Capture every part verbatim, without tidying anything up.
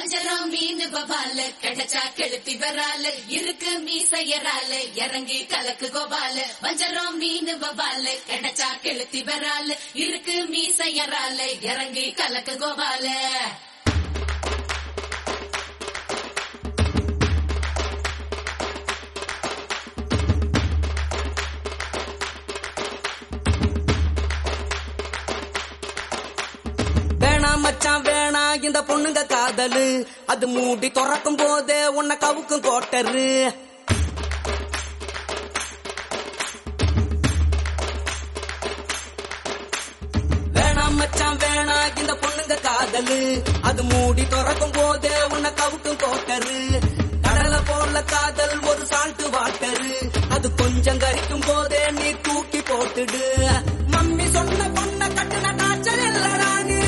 வஞ்சரம் மீன் பபால கிடைச்சா கெளுத்தி வரால இருக்கு மீசையரால இறங்கி கலக்கு கோபால வஞ்சரம் மீன் பபால கிடைச்சா கெளுத்தி வரால இருக்கு மீசையரால இறங்கி கலக்கு கோபால மச்சான் வேணா இந்த பொண்ணுங்க காதலு அது மூடி துறக்கும் போதே உன்னை கவுக்கும் கோட்டரு வேணா மச்சான் வேணா இந்த பொண்ணுங்க காதலு அது மூடி துறக்கும் போதே உன்னை கவுக்கும் கோட்டரு கடலை போல காதல் ஒரு சால்ட்டு வாட்டரு அது கொஞ்சம் கரிக்கும் போதே நீ தூக்கி போட்டுடு மம்மி சொன்ன பொண்ணை கட்டுன காய்ச்சல் இல்லடா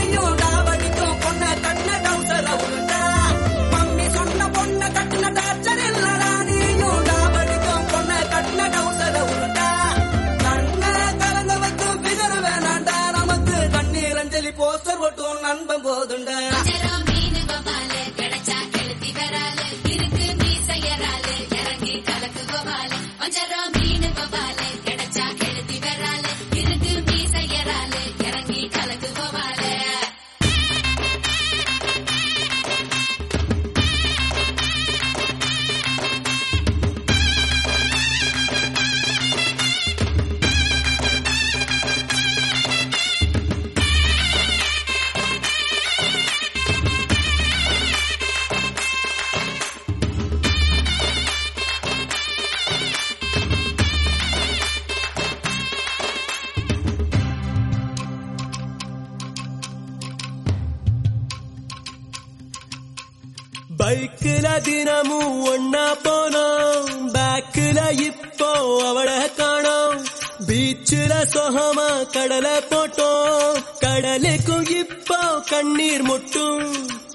போஸ்டர் போட்டும் நண்பன் போதுண்டா மீன் பபால கிடைச்சா கெளுத்தி வரால இருக்கு மீசையரால இறங்கி கலக்கு கோபால வஞ்சரம் மீன் பபால கிடைச்சா கெளுத்தி வரால இருக்கு மீசையரால இறங்கி கலக்கு கோபால பைக்குல தினமும் ஒன்னா போனோம் பேக்குல இப்போ அவளை காணோம் பீச்சுல சொகமா கடலை போட்டோம் கடலுக்கும் இப்போ கண்ணீர் முட்டும்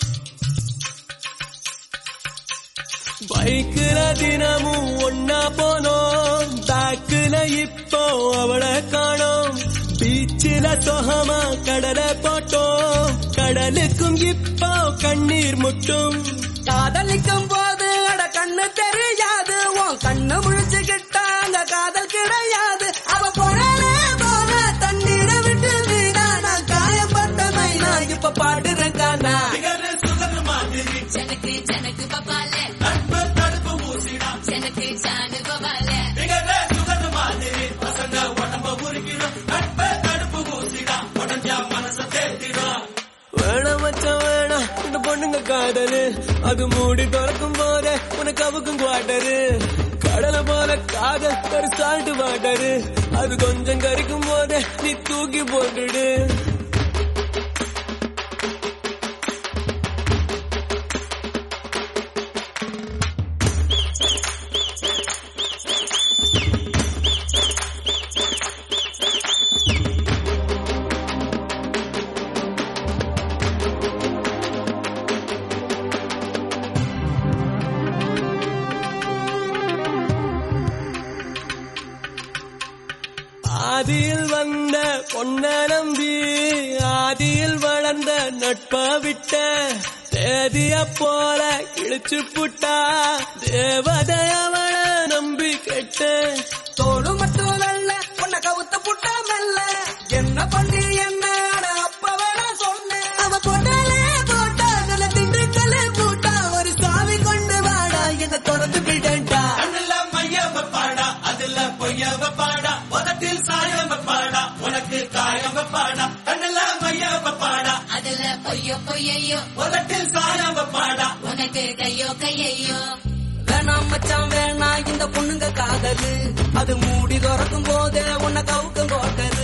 பைக்குல தினமும் ஒன்னா போனோம் பேக்குல இப்போ அவளை காணோம் பீச்சுல சொகமா கடலை போட்டோம் கடலுக்கும் இப்போ கண்ணீர் முட்டும் காதலிக்கும் போது அட கண்ணு தெரியாது உன் கண்ணு முழிச்சுக்கிட்டா அங்க காதல் கிடையாது அவ போனே போன தண்ணீர விட்டு வீணா நான் காயப்பட்ட மைனா இப்ப பாடுறேன் கானா ஜனக்கு ஜனக்கு பபால தடுப்பு ஊசிடா ஜனக்கு ஜானு பபால பசங்க உடம்ப உருக்கிடும் தடுப்பு ஊசிடா உடஞ்சா மனச தேத்திடும் வேணாம் மச்சான் வேணாம் இந்த பொண்ணுங்க காதலு அது மூடி திறக்கும் போதே உனக்கு அவுக்கும் குவாட்டரு கடலை போல காதல் ஒரு சால்ட்டு வாட்டரு அது கொஞ்சம் கரிக்கும் போதே நீ தூக்கி போட்டுடு ஆதியில் வந்த பொன்ன நம்பி ஆதியில் வளர்ந்த நட்ப விட்ட தேதிய போல கிழிச்சு புட்டா தேவதை அவளை நம்பி கெட்ட தோடு மட்டும் நல்ல பொண்ண கவுத்த புட்டா மெல்ல என்ன பண்ணி என்ன அப்ப வேணா சொன்னேன் அவ பொண்ணலே போட்டா நல்ல திண்டுக்கல்ல போட்டா ஒரு சாவி கொண்டு வாடா என்ன தொடர்ந்து விடண்டா அதுல மையவ பாடா அதுல பொய்யவ பாடா உதட்டில் சாயவ பாடா உனக்கு காயவ பாடா கண்ணுல மையவ பாடா அதுல பொய்யோ பொய்யையோ உதட்டில் சாயவ பாடா உனக்கு கையோ கையையோ வேணாம் மச்சான் வேணா இந்த பொண்ணுங்க காதலு அது மூடி திறக்கும் போதே உன்னை கவுக்கும் கோட்டரு